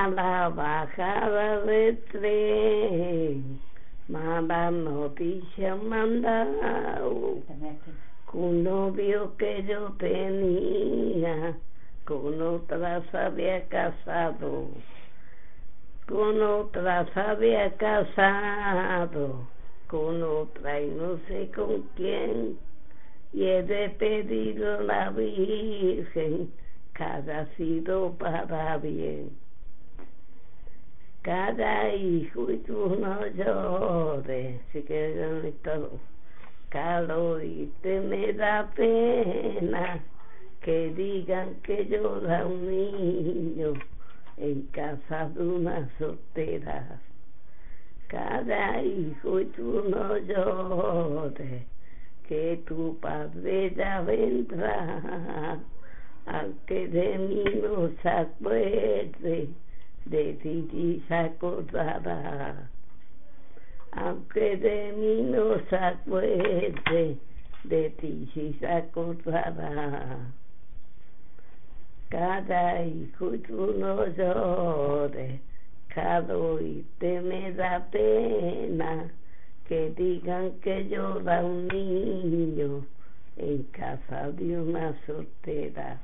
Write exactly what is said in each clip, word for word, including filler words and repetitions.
a la bajada del tren, mala noticia mandado, que un novio que yo tenía con otra se había casado, con otra se había casado, con otra y no sé con quién, y he de pedir a la Virgen que haya sido para bien. Cada hijo y tú no llores, si quieres todo, Carlos, y te me da pena que digan que llora un niño en casa de una soltera. Cada hijo y tú no llores, que tu padre ya vendrá, aunque de mí no se acuerde, de ti se acordará. Aunque de mí no se acuerde, de ti sí se acordará. Cada hijo y tú no llores, cada oíste me da pena que digan que llora un niño en casa de una soltera.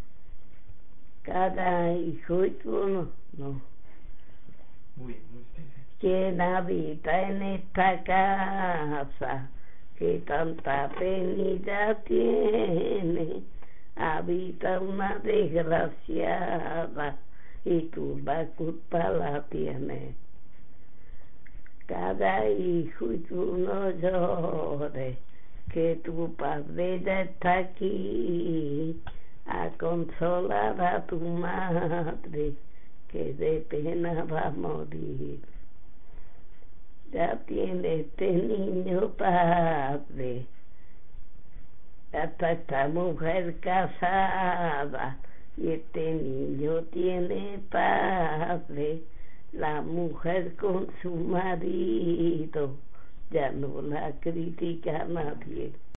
Cada hijo y tú no, no. Muy bien, muy bien. Quien habita en esta casa que tanta penita tiene, habita una desgraciada y tú la culpa la tienes. Cada hijo y tú no llores, que tu padre ya está aquí a consolar a tu madre que de pena va a morir. Ya tiene este niño padre, hasta esta mujer casada, y este niño tiene padre. La mujer con su marido ya no la critica nadie.